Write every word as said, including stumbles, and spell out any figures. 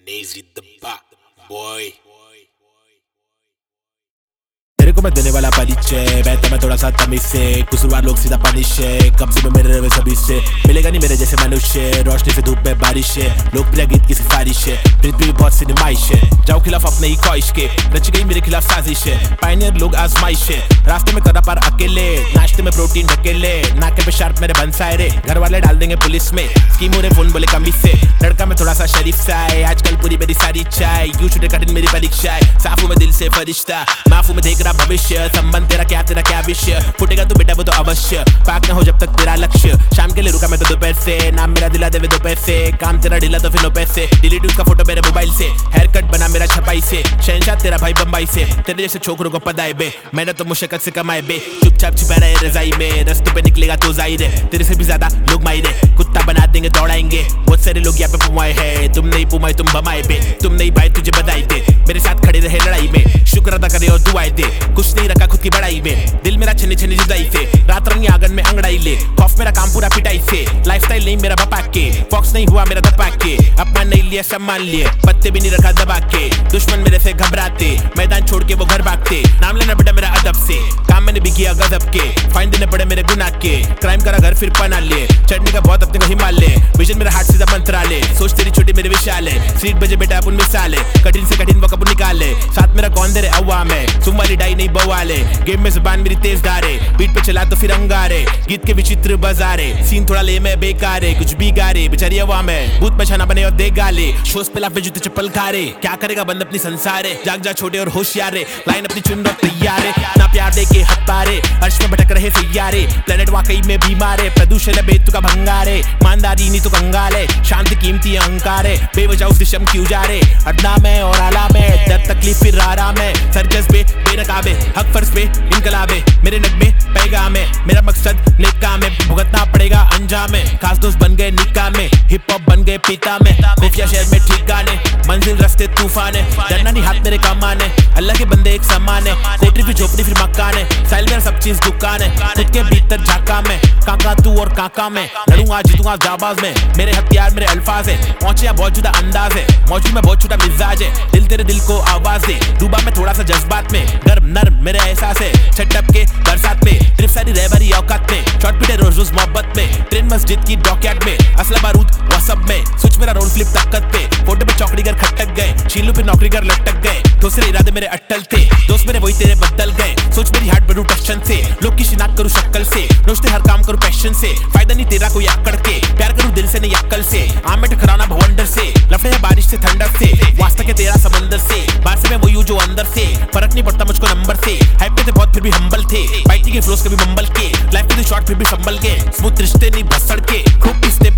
Nays with the back, boy. तेरे को मैं देने वाला परिचय, बहता मैं थोड़ा सा तमीज से, कसूरवार लोग सीधा पानिश है, कब्जे में मेरे रवे सभी से, मिलेगा नहीं मेरे जैसे मनुष्य, रोशनी से धूप में बारिश है, लोकप्रिय गीत की सिफारिश है, पृथ्वी भी बहुत सी नुमाइश है, जाओ खिलाफ अपने ही ख्वाहिश के, रची गई मेरे खिलाफ साजिश है, पायनियर लोग आजमाइश है, रास्ते में कदा पार अकेले, नाश्ते में प्रोटीन ढकेले, नाके पे शार्प मेरे बनसाए रे, घर वाले डाल देंगे पुलिस में, स्कीम हो रहे फोन बोले कमी से, लड़का मैं थोड़ा सा शरीफ सा है, आजकल पूरी मेरी सारी चाय, यू छुटे कठिन मेरी परीक्षा है, साफू में दिल से फरिश्ता, माफू में देख रहा भविष्य, संबंध तेरा क्या तेरा क्या विषय, फुटेगा तो बेटा वो तो अवश्य, पाक न हो जब तक तेरा लक्ष्य, शाम के लिए रुका मैं तो दोपहर से, नाम मेरा दिला देवे दो पैसे, काम तेरा ढीला तो फिर नो पैसे, डिलीट उसका फोटो मेरे मोबाइल से, हेयर कट बना मेरा छपाई से, शहनशाह तेरा भाई बम्बई से, तेरे जैसे छोकरों को पदाए बे, मैंने तो मुशक्कत से कमाए बे, चुपचाप छिपा रहे रजाई में, रस्तों पे निकलेगा तो जाहिर है, तेरे से भी ज्यादा लोग माहिर है, कुत्ता बना देंगे दौड़ाएंगे, बहुत सारे लोग यहाँ पे पुमाए हैं, तुम नहीं पुमाए तुम बमाए बे, तुम नहीं भाई तुझे बधाई दे, मेरे साथ खड़े रहे लड़ाई में, शुक्र अदा करे और दुआएं दे, कुछ नहीं रखा खुद की बड़ाई में, दिल मेरा छन्नी छन्नी जुदाई से, रात रंगी आंगन में अंगड़ाई ले, खौफ मेरा काम पूरा पिटाई से, लाइफस्टाइल नहीं मेरा बपा के, फॉक्स नहीं हुआ मेरा दबा के, अपना नहीं लिया सम्मान लिए, पत्ते भी नहीं रखा दबा के, दुश्मन मेरे से घबराते, मैदान छोड़ के वो घर भागते, नाम लेना बेटा मेरा अदब से, काम मैंने भी किया गजब के, फाइन देने पड़े मेरे गुनाह के, क्राइम करा घर फिर पना लिए, चढ़ने का बहुत अपने को हिमालय, विजन मेरा हार्ट सीधा मंत्रालय, सोच तेरी छोटी मेरे विशाल है, सीट बजे बेटा अपन मिसाल है, कठिन से कठिन वक्त निकाले, साथ मेरा कौन दे रे अवाम है, तुम वाली डाई नहीं बवाले, गेम में जुबान मेरी तेज धारे, बीट पे चला तो फिर अंगारे, गीत के विचित्र बाजारे, सीन थोड़ा ले मैं बेकार है, कुछ भी गारे, बेचारी अवाम है, भूत बचाना बने और दे गाले, शोज पे लाफे जूते चप्पल खारे, क्या करेगा बंद अपनी संसार है, जाग जा छोटे और होशियार है, लाइन अपनी चुन और तैयार है, ना प्यार दे के हद पारे, अर्श में भटक रहे सैयारे, प्लेनेट वाकई में बीमार है, प्रदूषण है बेतु का भंगार है, ईमानदारी नहीं तो कंगाल है, शांति कीमती अहंकार है, बेवजह उस दिशम क्यों जा रहे, अदना में और आला में, दर्द तकलीफ फिर आराम है, सरजस पे बेनकाबे, हक फर्ज पे इनकलाबे, मेरे नगमे पैगाम है, मेरा मकसद नेक काम है, भुगतना पड़ेगा अंजाम है, खास दोस्त बन गए निका में, हिप हॉप बन गए पिता में, खुफिया शहर में ठिकाने, मंजिल रास्ते तूफान है, डरना नहीं हाथ मेरे कमान है, अल्लाह के बंदे एक समान है, कोठरी फिर झोपड़ी फिर मकान है, साइल मेरा सब चीज दुकान है, खुद के भीतर झाका में, काका तू और काका में, लड़ूंगा जीतूंगा जाबाज में, मेरे हथियार मेरे अल्फाज है, पहुंचे या बहुत जुदा अंदाज है, मौजूद में बहुत छोटा मिजाज है, दिल तेरे दिल को आवाज दे, डूबा में थोड़ा सा जज्बात में, गर्म नर्म मेरे एहसास है, छटप के बरसात में, ट्रिप सारी रहबरी औकात में, शॉर्ट पीटे रोज रोज मोहब्बत में, ट्रेन मस्जिद की डॉकयार्ड में, असला बारूद वसब में, स्विच मेरा रोल फ्लिप ताकत पे, फोटो पे चौकड़ी घर खटक गए, शीलू पे नौकरी घर लटक गए, दूसरे इरादे मेरे अट्टल थे, दोस्त मेरे वही तेरे बदल गए, सोच मेरी हार्ट बढ़ू टशन से, लोग की शिनाख्त करूँ शक्ल से, रोशते हर काम करूँ पैशन से, फायदा नहीं तेरा कोई आकड़ के, प्यार करूँ दिल से नहीं अक्कल से, आम में टकराना भवंडर से, लफड़े है बारिश से ठंडक से, वास्ता के तेरा समंदर से, बाहर से मैं वही हूँ जो अंदर से, फर्क नहीं पड़ता मुझको नंबर से, हाइप पे थे बहुत फिर भी हम्बल थे, बाइटी के फ्लोस कभी मंबल के, लाइफ के शॉर्ट फिर भी संभल के, स्मूथ रिश्ते नहीं बस सड़के, खूब पिसते